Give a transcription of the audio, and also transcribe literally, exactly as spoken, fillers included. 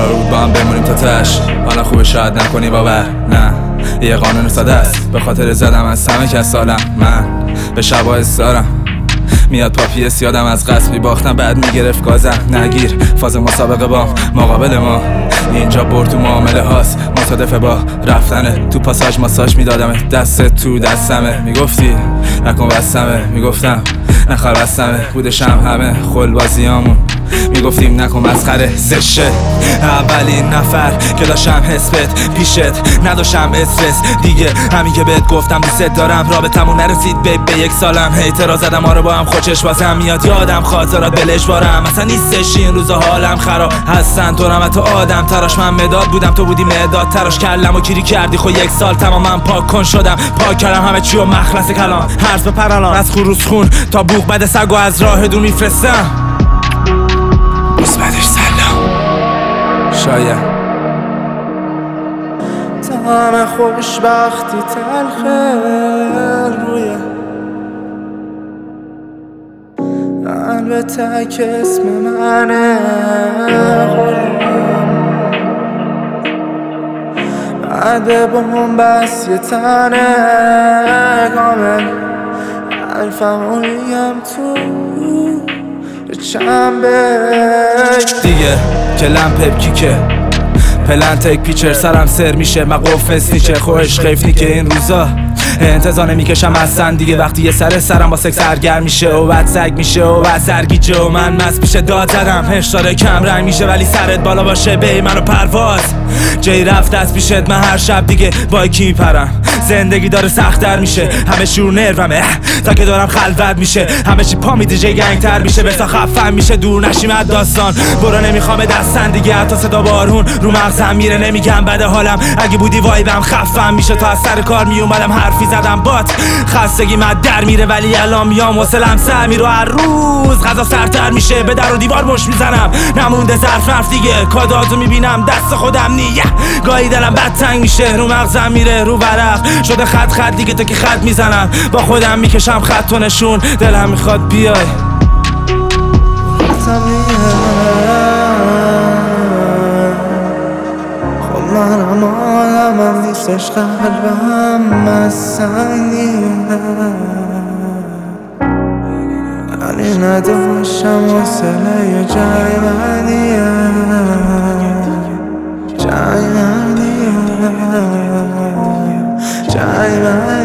قرار بود با هم بمونیم تا تش، حالا خوبه شاید نکنی باور. نه یه قانون ساده است، به خاطر زدم از سمه که سالم. من به شبا استارم میاد پاپیس، یادم از قصد میباختم بعد میگرفت گازم. نگیر فاز مسابقه با مقابل ما، اینجا برد تو معامله هاست مصادف با رفتنه. تو پاساژ ماساژ میدادمه، دست تو دستمه. میگفتی نکن بستمه، میگفتم نخواه بستمه. بودشم همه خل بازیامون، میگفتیم نکن مسخره زشه. اولین نفر که داشتم حسبت پیشت، نداشتم استرس دیگه. همین که بهت گفتم دوست دارم، رابطمون نرسید به, به یک سالم. هیترا زدم آره با هم خوشش بازم میاد یادم، خاطرات بلش بارم اصلا نیستش این روزا، حالم خراب هستن تو رم تو آدم تراش. من مداد بودم تو بودی مداد تراش، کلم و کیری کردی خو یک سال تمام پاک کن شدم. پاک کردم همه چی و مخلص کلام، هرز به پرالان از خروس خون تا بوق بعد سگو از راه دور میفرستم. بس بعدش سلام شاید تمام خوشبختی تلخه روی البته که اسم منه بعد بومبست یه تنه کامل الفمونیم تو چنبه دیگه که لمپ کیکه پلن تک پیچر سرم سر میشه مقوف نیچه خوش خیفنی که این روزا انتظار نمیکشم اصلا دیگه. وقتی یه سر سرم با سکس سرگرم میشه و بعد سگ میشه و بعد سرگیجه و من مست پیشه داد زدم. هشتاره کم رنگ میشه ولی سرت بالا باشه به منو پرواز. جای رفت از پیشت من هر شب دیگه با کی میپرم. زندگی داره سخت‌تر میشه، همه شور نرومه تا که دارم خلوت میشه. همه چی پا میده جای گنگ تر میشه، بسا خفن میشه دور نشیم از داستان. برو نمیخوام دستن دیگه، حتی صدا بارون رو مغزم میره. نمیگم بده حالم، اگه بودی وایبم خفن میشه. تا از سر کار میومدم حرفی زدم بات، خستگی من در میره ولی الان میام وصلم سر میره. هر روز غذا سرتر میشه، به در و دیوار مش میزنم نمونده ظرف رفت دیگه. کاداتو میبینم دست خودم نیه، گاهی دلم بد تنگ میشه رو مغزم میره رو ورق شده خط خط دیگه. تا که خط میزنم با خودم میکشم خط و نشون، دلم میخواد بیای. خب منم آدمم نیستش قلبم از سنگیه، ولی نداشتم حوصله جای منیه جای منیه جای منیه